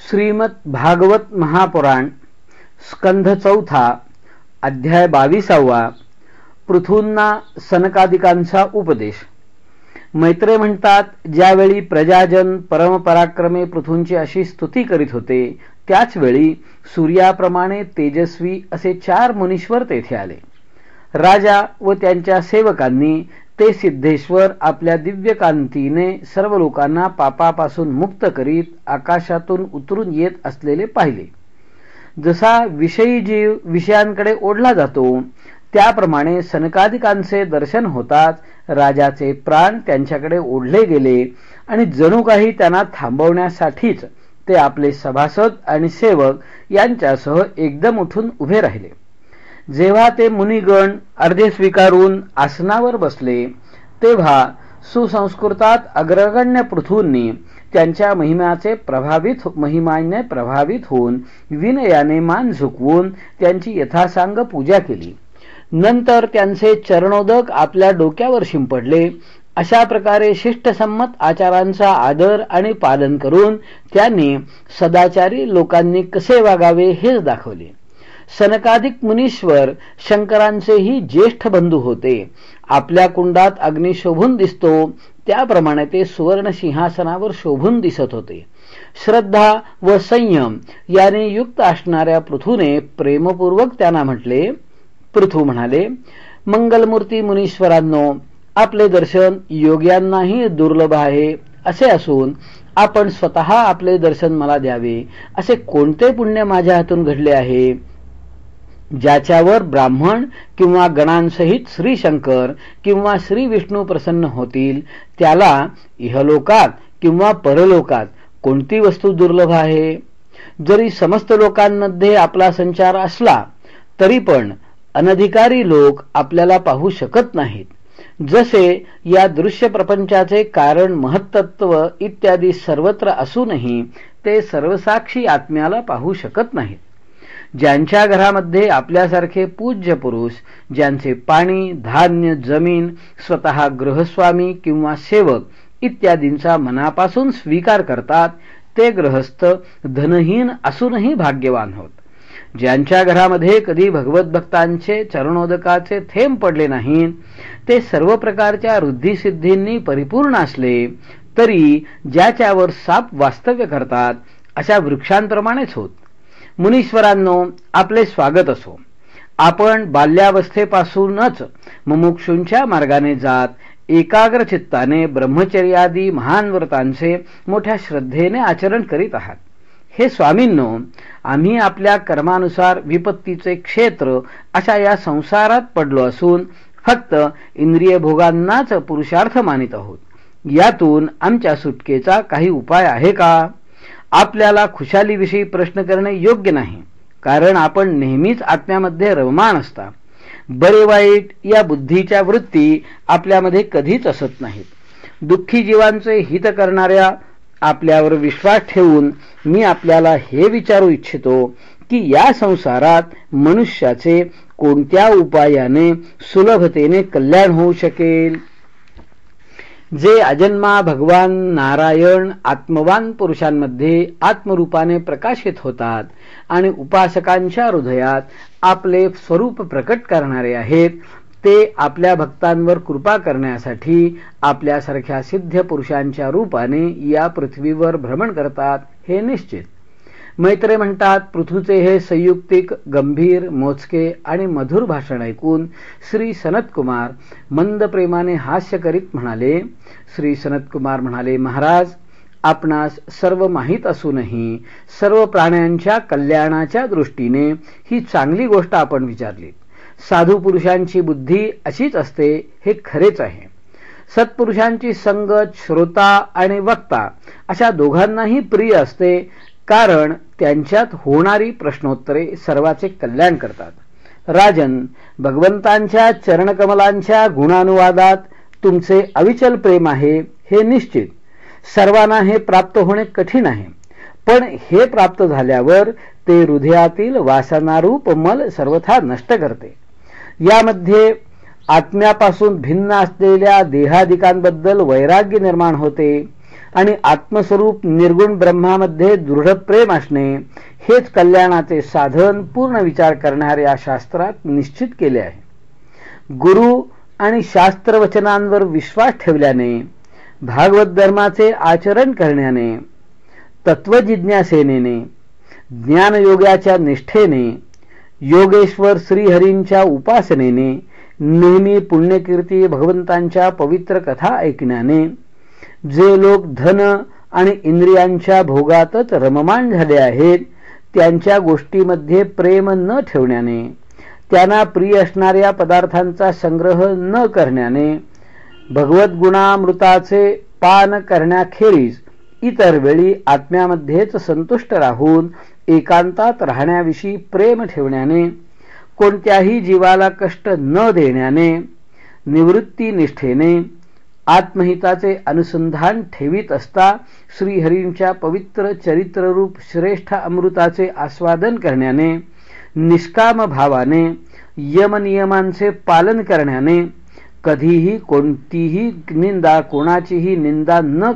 श्रीमद भागवत महापुराण स्कंध 4 अध्याय 22 पृथूंना सनकादिकांचा उपदेश। मैत्रेय म्हणतात, ज्यावेळी प्रजाजन परमपराक्रमे पृथूंची अशी स्तुती करीत होते, त्याच वेळी सूर्याप्रमाणे तेजस्वी असे 4 मुनीश्वर तेथे आले। राजा व त्यांच्या सेवकांनी ते सिद्धेश्वर आपल्या दिव्य कांतीने सर्व लोकांना पापापासून मुक्त करीत आकाशातून उतरून येत असलेले पाहिले। जसा विषयी जीव विषयांकडे ओढला जातो, त्याप्रमाणे सनकादिकांचे दर्शन होताच राजाचे प्राण त्यांच्याकडे ओढले गेले आणि जणू काही त्यांना थांबवण्यासाठीच ते आपले सभासद आणि सेवक यांच्यासह एकदम उठून उभे राहिले। जेव्हा ते मुनिगण अर्धे स्वीकारून आसनावर बसले, तेव्हा सुसंस्कृतात अग्रगण्य पृथूंनी त्यांच्या महिमाने प्रभावित होऊन विनयाने मान झुकवून त्यांची यथासांग पूजा केली। नंतर त्यांचे चरणोदक आपल्या डोक्यावर शिंपडले। अशा प्रकारे शिष्टसंमत आचारांचा आदर आणि पालन करून त्यांनी सदाचारी लोकांनी कसे वागावे हेच दाखवले। सनकादिक मुनीश्वर शंकरांचेही ज्येष्ठ बंधू होते। आपल्या कुंडात अग्नी शोभून दिसतो, त्याप्रमाणे ते सुवर्ण सिंहासनावर शोभून दिसत होते। श्रद्धा व संयम याने युक्त असणाऱ्या पृथूने प्रेमपूर्वक त्यांना म्हटले। पृथू म्हणाले, मंगलमूर्ती मुनीश्वरांनो, आपले दर्शन योग्यांनाही दुर्लभ आहे। असे असून आपण स्वतः आपले दर्शन मला द्यावे असे कोणते पुण्य माझ्या हातून घडले आहे, ज्याच्यावर ब्राह्मण किंवा गणांसहित श्री शंकर किंवा श्री विष्णू प्रसन्न होतील? त्याला इहलोकात किंवा परलोकात कोणती वस्तू दुर्लभ आहे? जरी समस्त लोकांमध्ये आपला संचार असला तरी पण अनधिकारी लोक आपल्याला पाहू शकत नाहीत। जसे या दृश्य प्रपंचाचे कारण महत्त्व इत्यादी सर्वत्र असूनही ते सर्वसाक्षी आत्म्याला पाहू शकत नाहीत। ज्यांच्या घरामध्ये आपल्यासारखे पूज्य पुरुष, ज्यांचे पाणी, धान्य, जमीन, स्वतः गृहस्वामी किंवा सेवक इत्यादींचा मनापासून स्वीकार करतात, ते गृहस्थ धनहीन असूनही भाग्यवान होत। ज्यांच्या घरामध्ये कधी भगवत भक्तांचे चरणोदकाचे थेंब पडले नाही, ते सर्व प्रकारच्या रुद्धिसिद्धींनी परिपूर्ण असले तरी ज्याच्यावर साप वास्तव्य करतात अशा वृक्षांप्रमाणेच होत। मुनीश्वरांनो, आपले स्वागत असो। आपण बाल्यावस्थेपासूनच मुमुक्षूंच्या मार्गाने जात एकाग्र चित्ताने ब्रह्मचर्यादी महान व्रतांचे मोठ्या श्रद्धेने आचरण करीत आहात। हे स्वामींनो, आम्ही आपल्या कर्मानुसार विपत्तीचे क्षेत्र अशा या संसारात पडलो असून फक्त इंद्रिय भोगांनाच पुरुषार्थ मानित आहोत। यातून आमच्या सुटकेचा काही उपाय आहे का? आपल्याला खुशालीविषयी प्रश्न करणे योग्य नाही, कारण आपण नेहमीच आत्म्यामध्ये रममाण असता। बरे वाईट या बुद्धीच्या वृत्ती आपल्यामध्ये कधीच असत नाहीत। दुःखी जीवांचे हित करणाऱ्या आपल्यावर विश्वास ठेवून मी आपल्याला हे विचारू इच्छितो की या संसारात मनुष्याचे कोणत्या उपायाने सुलभतेने कल्याण होऊ शकेल? जे अजन्मा भगवान नारायण आत्मवान पुरुषांमध्ये आत्मरूपाने प्रकाशित होतात आणि उपासकांच्या हृदयात आपले स्वरूप प्रकट करणारे आहेत, ते आपल्या भक्तांवर कृपा करण्यासाठी आपल्यासारख्या सिद्ध पुरुषांच्या रूपाने या पृथ्वीवर भ्रमण करतात, हे निश्चित। मैत्रेय म्हणतात, पृथूचे हे संयुक्तिक, गंभीर, मोजके आणि मधुर भाषण ऐकून श्री सनतकुमार मंद प्रेमाने हास्य करीत म्हणाले। श्री सनतकुमार म्हणाले, महाराज, आपणास सर्व माहीत असूनही सर्व प्राण्यांच्या कल्याणाच्या दृष्टीने ही चांगली गोष्ट आपण विचारली। साधू पुरुषांची बुद्धी अशीच असते, हे खरेच आहे। सत्पुरुषांची संगत श्रोता आणि वक्ता अशा दोघांनाही प्रिय असते, कारण त्यांच्यात होणारी प्रश्नोत्तरे सर्वाचे कल्याण करतात। राजन, भगवंतांच्या चरणकमलांच्या गुणानुवादात तुमचे अविचल प्रेम आहे, हे निश्चित। सर्वांना हे प्राप्त होणे कठीण आहे, पण हे प्राप्त झाल्यावर ते हृदयातील वासनारूप मल सर्वथा नष्ट करते। यामध्ये आत्म्यापासून भिन्न असलेल्या देहादिकांबद्दल वैराग्य निर्माण होते। आणि आत्मस्वरूप निर्गुण ब्रह्मामध्ये दृढ प्रेम असणे हेच कल्याणाचे साधन पूर्ण विचार करणाऱ्या शास्त्रात निश्चित केले आहे। गुरु आणि शास्त्रवचनांवर विश्वास ठेवल्याने, भागवत धर्माचे आचरण करण्याने, तत्वजिज्ञासेने, ज्ञानयोगाच्या निष्ठेने, योगेश्वर श्रीहरींच्या उपासनेने, नेहमी पुण्यकीर्ती भगवंतांच्या पवित्र कथा ऐकण्याने जे लोक धन आणि इंद्रियांच्या भोगातच रममाण झाले आहेत, त्यांच्या गोष्टीमध्ये प्रेम न ठेवण्याने, त्यांना प्रिय असणाऱ्या पदार्थांचा संग्रह न करण्याने, भगवत गुणामृताचे पान करण्याखेरीज इतर वेळी आत्म्यामध्येच संतुष्ट राहून एकांतात राहण्याविषयी प्रेम ठेवण्याने, कोणत्याही जीवाला कष्ट न देण्याने, निवृत्तीनिष्ठेने, आत्महिताचे अनुसंधान ठेवीत असता श्रीहरींच्या पवित्र चरित्ररूप श्रेष्ठ अमृताचे आस्वादन करण्याने, निष्काम भावाने, यमनियमांचे पालन करण्याने, कधीही कोणतीही निंदा, कोणाचीही निंदा न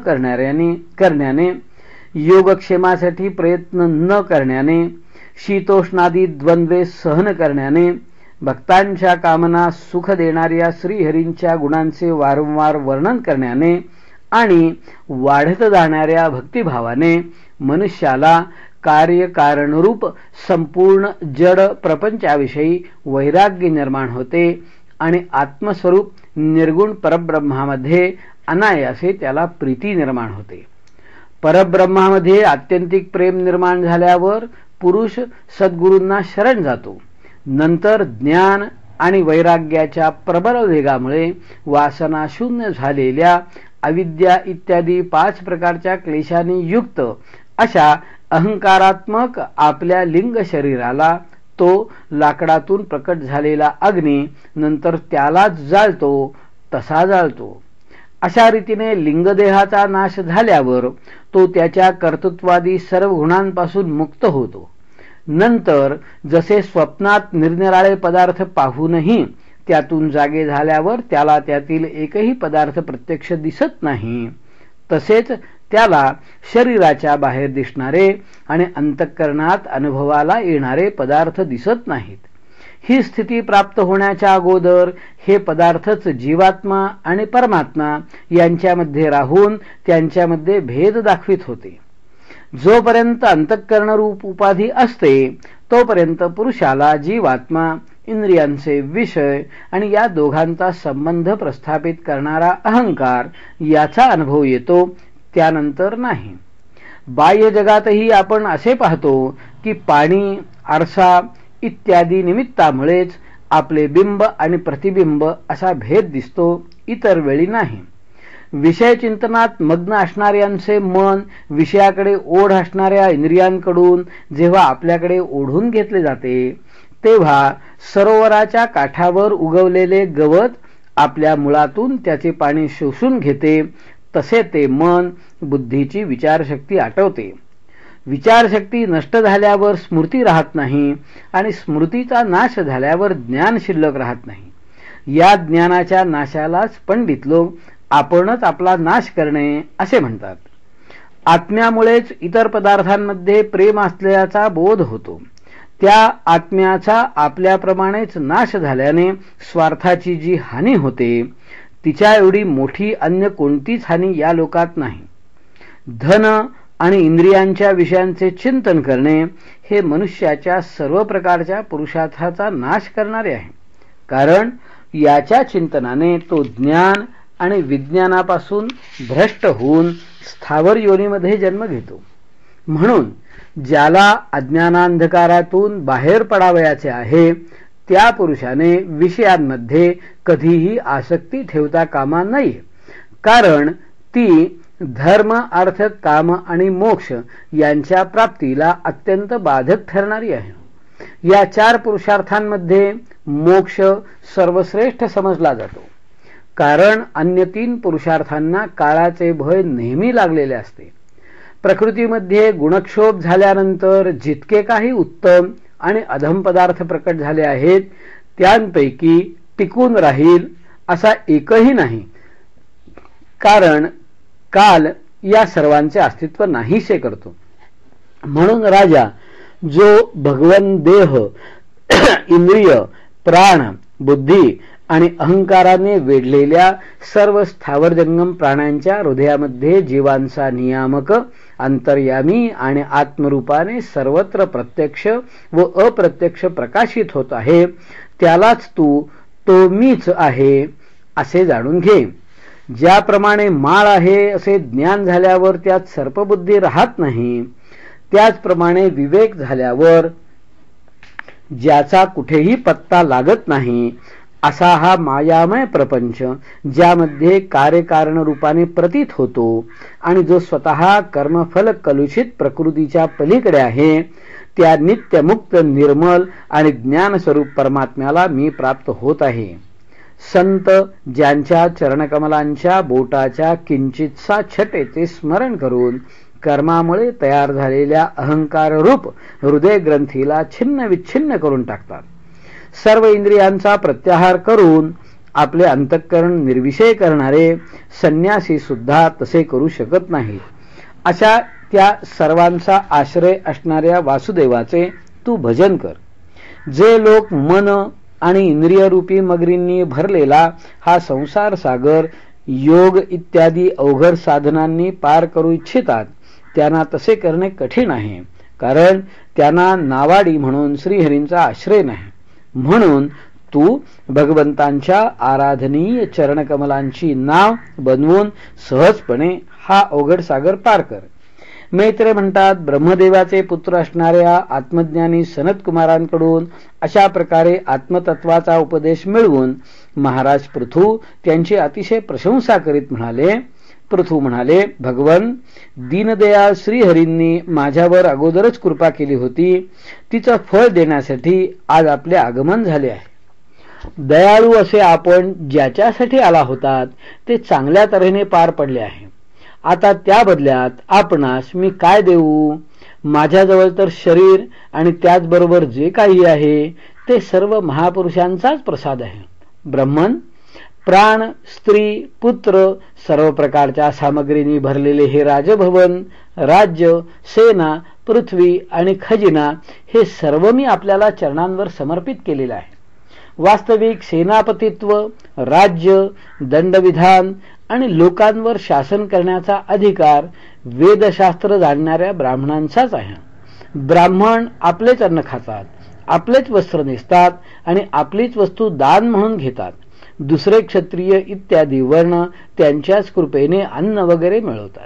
करण्याने, योगक्षेमासाठी प्रयत्न न करण्याने, शीतोष्णादी द्वंद्वे सहन करण्याने, भक्तांच्या कामना सुख देणाऱ्या श्रीहरींच्या गुणांचे वारंवार वर्णन करण्याने आणि वाढत जाणाऱ्या भक्तिभावाने मनुष्याला कार्यकारणरूप संपूर्ण जड प्रपंचाविषयी वैराग्य निर्माण होते आणि आत्मस्वरूप निर्गुण परब्रह्मामध्ये अनायासे त्याला प्रीती निर्माण होते। परब्रह्मामध्ये आत्यंतिक प्रेम निर्माण झाल्यावर पुरुष सद्गुरूंना शरण जातो। नंतर ज्ञान आणि वैराग्याच्या प्रबळ वेगामुळे वासना शून्य झालेल्या अविद्या इत्यादी 5 प्रकारच्या क्लेशांनी युक्त अशा अहंकारात्मक आपल्या लिंग शरीराला तो लाकडातून प्रकट झालेला अग्नी नंतर त्यालाच जाळतो तसा जाळतो। अशा रीतीने लिंगदेहाचा नाश झाल्यावर तो त्याच्या कर्तृत्वादी सर्व गुणांपासून मुक्त होतो। नंतर जसे स्वप्नात निरनिराळे पदार्थ पाहूनही त्यातून जागे झाल्यावर त्याला त्यातील एकही पदार्थ प्रत्यक्ष दिसत नाही, तसेच त्याला शरीराच्या बाहेर दिसणारे आणि अंतःकरणात अनुभवाला येणारे पदार्थ दिसत नाहीत। ही स्थिती प्राप्त होण्याच्या अगोदर हे पदार्थच जीवात्मा आणि परमात्मा यांच्यामध्ये राहून त्यांच्यामध्ये भेद दाखवित होते। जोपर्यंत अंतःकरणरूप उपाधी असते तोपर्यंत पुरुषाला जीवात्मा, इंद्रियांचे विषय आणि या दोघांचा संबंध प्रस्थापित करणारा अहंकार याचा अनुभव येतो, त्यानंतर नाही। बाह्य जगातही आपण असे पाहतो की पाणी, आरसा इत्यादी निमित्तामुळेच आपले बिंब आणि प्रतिबिंब असा भेद दिसतो, इतर वेळी नाही। विषय चिंतनात मग्न असणाऱ्यांचे मन विषयाकडे ओढ असणाऱ्या इंद्रियांकडून जेव्हा आपल्याकडे ओढून घेतले जाते तेव्हा सरोवराच्या काठावर उगवलेले गवत आपल्या मुळातून त्याचे पाणी शोषून घेते, तसे ते मन बुद्धीची विचारशक्ती आटवते। विचारशक्ती नष्ट झाल्यावर स्मृती राहत नाही आणि स्मृतीचा नाश झाल्यावर ज्ञान शिल्लक राहत नाही। या ज्ञानाच्या नाशालाच पंडित लोक आपणच आपला नाश करणे असे म्हणतात। आत्म्यामुळेच इतर पदार्थांमध्ये प्रेम असल्याचा बोध होतो। त्या आत्म्याचा आपल्याप्रमाणेच नाश झाल्याने स्वार्थाची जी हानी होते तिच्या एवढी मोठी अन्य कोणतीच हानी या लोकात नाही। धन आणि इंद्रियांच्या विषयांचे चिंतन करणे हे मनुष्याच्या सर्व प्रकारच्या पुरुषार्थाचा नाश करणारे आहे, कारण याच्या चिंतनाने तो ज्ञान आणि विज्ञानापासून भ्रष्ट होऊन स्थावर योनीमध्ये जन्म घेतो। म्हणून ज्याला अज्ञानांधकारातून बाहेर पडावयाचे आहे त्या पुरुषाने विषयांमध्ये कधीही आसक्ती ठेवता कामा नये, कारण ती धर्म, अर्थ, काम आणि मोक्ष यांच्या प्राप्तीला अत्यंत बाधक ठरणारी आहे। या 4 पुरुषार्थांमध्ये मोक्ष सर्वश्रेष्ठ समजला जातो, कारण अन्य 3 पुरुषार्थांना काळाचे भय नेहमी लागलेले असते। प्रकृतीमध्ये गुणक्षोभ झाल्यानंतर जितके काही उत्तम आणि अधम पदार्थ प्रकट झाले आहेत त्यांपैकी टिकून राहील असा एकही नाही, कारण काल या सर्वांचे अस्तित्व नाहीसे करतो. म्हणून राजा जो भगवन देह, इंद्रिय, प्राण, बुद्धी आणि अहंकाराने वेढलेल्या सर्व स्थावर जंगम प्राण्यांच्या हृदयामध्ये जीवांचा नियामक, अंतर्यामी आणि आत्मरूपाने सर्वत्र प्रत्यक्ष व अप्रत्यक्ष प्रकाशित होत आहे, त्यालाच तू तो मीच आहे असे जाणून घे. ज्याप्रमाणे माळ आहे असे ज्ञान झाल्यावर त्यात सर्पबुद्धी राहत नाही, त्याचप्रमाणे विवेक झाल्यावर ज्याचा कुठेही पत्ता लागत नाही असा हा मायामय प्रपंच, ज्यामध्ये कार्यकारण रूपाने प्रतीत होतो आणि जो स्वतः कर्मफल कलुषित प्रकृतीच्या पलीकडे आहे, त्या नित्यमुक्त निर्मल आणि ज्ञानस्वरूप परमात्म्याला मी प्राप्त होत आहे. संत ज्यांच्या चरणकमलांच्या बोटाच्या किंचितसा छटेचे स्मरण करून कर्मामुळे तयार झालेल्या अहंकाररूप हृदय ग्रंथीला छिन्न विच्छिन्न करून टाकतात, सर्व इंद्रियांचा प्रत्याहार करून आपले अंतःकरण निर्विषय करणारे संन्यासी सुद्धा तसे करू शकत नाहीत. अशा त्या सर्वांचा आश्रय असणाऱ्या वासुदेवाचे तू भजन कर. जे लोक मन आणि इंद्रियरूपी मगरींनी भरलेला हा संसार सागर योग इत्यादी अवघड साधनांनी पार करू इच्छितात, त्यांना तसे करणे कठीण आहे, कारण त्यांना नावाडी म्हणून श्रीहरींचा आश्रय नाही. म्हणून तू भगवंतांच्या आराधनीय चरणकमलांची नाव बनवून सहजपणे हा अवघड सागर पार कर. मैत्रेय म्हणतात, ब्रह्मदेवाचे पुत्र असणाऱ्या आत्मज्ञानी सनत कुमारांकडून अशा प्रकारे आत्मतत्वाचा उपदेश मिळवून महाराज पृथू त्यांची अतिशय प्रशंसा करीत म्हणाले. पृथू म्हणाले, भगवन, दीनदयाळ श्रीहरींनी माझ्यावर अगोदरच कृपा केली होती, तिचं फळ देण्यासाठी आज आपले आगमन झाले आहे. दयाळू असे आपण ज्याच्यासाठी आला होतात ते चांगल्या तऱ्हेने पार पडले आहे. आता त्या बदल्यात आपणास मी काय देऊ? माझ्याजवळ तर शरीर आणि त्याचबरोबर जे काही आहे ते सर्व महापुरुषांचाच प्रसाद आहे. ब्रह्मन, प्राण, स्त्री, पुत्र, सर्व प्रकारच्या सामग्रींनी भरलेले हे राजभवन, राज्य, सेना, पृथ्वी आणि खजिना हे सर्व मी आपल्याला चरणांवर समर्पित केलेले आहे. वास्तविक सेनापतित्व, राज्य, दंडविधान आणि लोकांवर शासन करण्याचा अधिकार वेदशास्त्र जाणणाऱ्या ब्राह्मणांचाच आहे. ब्राह्मण आपलेच अन्न खातात, आपलेच वस्त्र नेसतात आणि आपलीच वस्तू दान म्हणून घेतात. दुसरे क्षत्रिय इत्यादी वर्ण त्यांच्याच कृपेने अन्न वगैरे मिळवतात.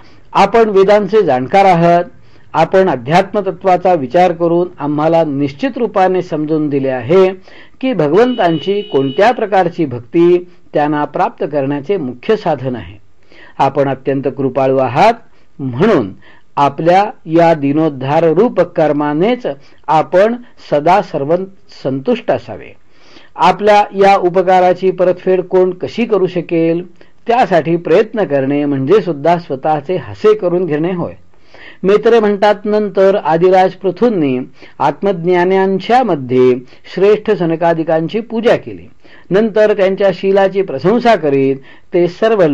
आपण वेदांचे जाणकार आहात. आपण अध्यात्म तत्वाचा विचार करून आम्हाला निश्चित रूपाने समजून दिले आहे की भगवंतांची कोणत्या प्रकारची भक्ती त्यांना प्राप्त करण्याचे मुख्य साधन आहे. आपण अत्यंत कृपाळू आहात, म्हणून आपल्या या दिनोद्धार रूप कर्मानेच आपण सदा सर्व संतुष्ट असावे. आपल्या या उपकाराची परतफेड कोण कशी करू शकेल? त्यासाठी प्रयत्न करणे म्हणजे सुद्धा स्वतःचे हसे करून घेणे होय. मैत्रेय म्हणतात, नंतर आदिराज पृथूंनी आत्मज्ञान्यांच्या मध्ये श्रेष्ठ सनकादिकांची पूजा केली. नंतर त्यांच्या शीलाची प्रशंसा करीत ते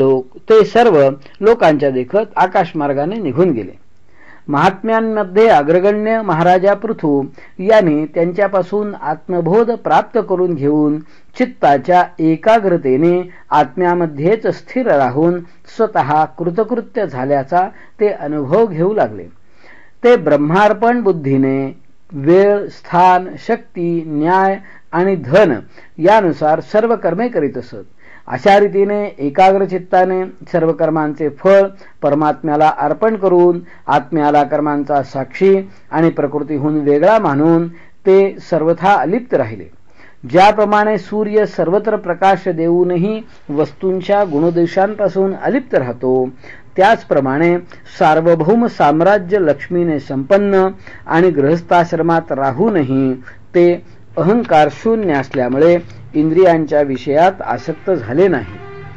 सर्व लोकांच्या देखत आकाशमार्गाने निघून गेले. महात्म्यांमध्ये अग्रगण्य महाराजा पृथू यांनी त्यांच्यापासून आत्मबोध प्राप्त करून घेऊन चित्ताच्या एकाग्रतेने आत्म्यामध्येच स्थिर राहून स्वतः कृतकृत्य झाल्याचा ते अनुभव घेऊ लागले. ते ब्रह्मार्पण बुद्धीने वेळ, स्थान, शक्ती, न्याय आणि धन यानुसार सर्व कर्मे करीत असत. अशा रीतीने एकाग्र चित्ताने सर्व कर्मांचे फळ परमात्म्याला अर्पण करून आत्म्याला कर्मांचा साक्षी आणि प्रकृतीहून वेगळा मानून ते सर्वथा अलिप्त राहिले. ज्याप्रमाणे सूर्य सर्वत्र प्रकाश देऊनही वस्तूंच्या गुणदोषांपासून अलिप्त राहतो, त्याचप्रमाणे सार्वभौम साम्राज्य लक्ष्मीने संपन्न आणि गृहस्थाश्रमात राहूनही ते अहंकार शून्य असल्यामुळे इंद्रियांच्या विषयात आसक्त झाले नाही.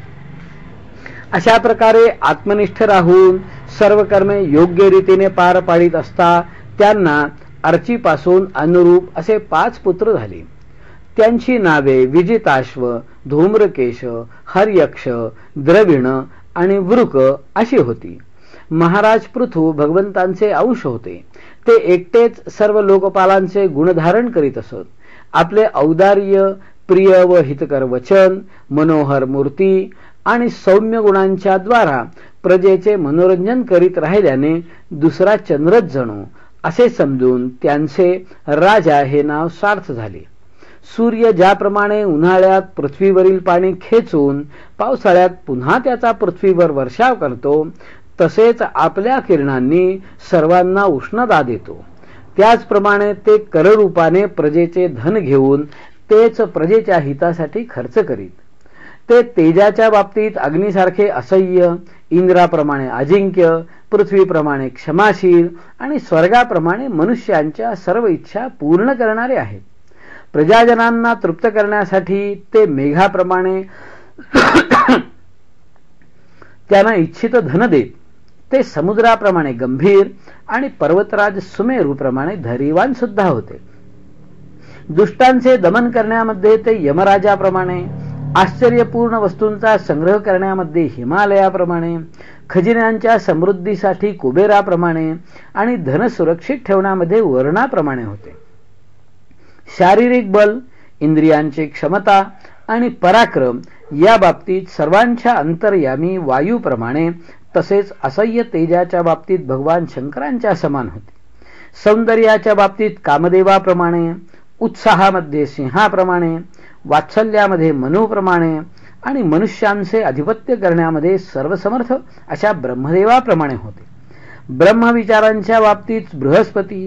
अशा प्रकारे आत्मनिष्ठ राहून सर्व कर्मे योग्य रीतीने पार पाडित असता त्यांना अर्चीपासून अनुरूप असे 5 पुत्र झाले. त्यांची नावे विजिताश्व, धूम्रकेश, हर्यक्ष, द्रविण आणि वृक अशी होती. महाराज पृथू भगवंतांचे अंश होते. ते एकटेच सर्व लोकपालांचे गुणधारण करीत असत. आपले औदार्य, प्रिय व हितकर वचन, मनोहर मूर्ती आणि सौम्य गुणांच्या द्वारा प्रजेचे मनोरंजन करीत राहिल्याने दुसरा चंद्रच जणू असे समजून त्यांचे राजा हे नाव सार्थ झाले. सूर्य ज्याप्रमाणे उन्हाळ्यात पृथ्वीवरील पाणी खेचून पावसाळ्यात पुन्हा त्याचा पृथ्वीवर वर्षाव करतो, तसेच आपल्या किरणांनी सर्वांना उष्णता देतो. त्याचप्रमाणे ते कररूपाने प्रजेचे धन घेऊन तेच प्रजेच्या हितासाठी खर्च करीत. ते तेजाच्या बाबतीत अग्नीसारखे असह्य, इंद्राप्रमाणे अजिंक्य, पृथ्वीप्रमाणे क्षमाशील आणि स्वर्गाप्रमाणे मनुष्यांच्या सर्व इच्छा पूर्ण करणारे आहेत. प्रजाजनांना तृप्त करण्यासाठी ते मेघाप्रमाणे त्यांना इच्छित धन देत. ते समुद्राप्रमाणे गंभीर आणि पर्वतराज सुमेरूप्रमाणे धैर्यवान सुद्धा होते. दुष्टांचे दमन करण्यामध्ये ते यमराजाप्रमाणे, आश्चर्यपूर्ण वस्तूंचा संग्रह करण्यामध्ये हिमालयाप्रमाणे, खजिन्यांच्या समृद्धीसाठी कुबेराप्रमाणे आणि धन सुरक्षित ठेवण्यामध्ये वर्णाप्रमाणे होते. शारीरिक बल, इंद्रियांची क्षमता आणि पराक्रम या बाबतीत सर्वांच्या अंतर्यामी वायूप्रमाणे, तसेच असह्य तेजाच्या बाबतीत भगवान शंकरांच्या समान होते. सौंदर्याच्या बाबतीत कामदेवाप्रमाणे, उत्साहामध्ये सिंहाप्रमाणे, वात्सल्यामध्ये मनूप्रमाणे आणि मनुष्यांचे अधिपत्य करण्यामध्ये सर्वसमर्थ अशा ब्रह्मदेवाप्रमाणे होते. ब्रह्मविचारांच्या बाबतीत बृहस्पती,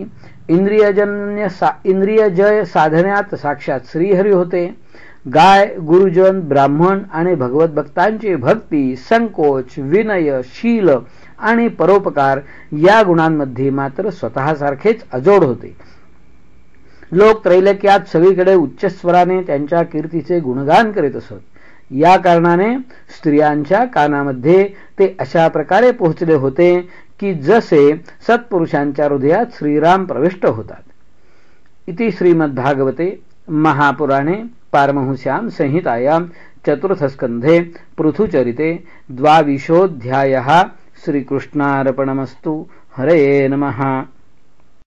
इंद्रियजय साधण्यात साक्षात श्रीहरी होते. गाय, गुरुजन, ब्राह्मण आणि भगवत भक्तांची भक्ती, संकोच, विनय, शील आणि परोपकार या गुणांमध्ये मात्र स्वतःसारखेच अजोड होते. लोक त्रैलोक्यात सगळीकडे उच्चस्वराने त्यांच्या कीर्तीचे गुणगान करीत असत. या कारणाने स्त्रियांच्या कानामध्ये ते अशा प्रकारे पोहोचले होते की जसे सत्पुरुषांच्या हृदयात श्रीराम प्रविष्ट होतात. इति श्रीमद्भागवते महापुराणे पारमहंस्यां संहितायां चतुर्थस्कंधे पृथुचरिते द्वाविंशोऽध्यायः. श्रीकृष्णार्पणमस्तु. हरे नमः.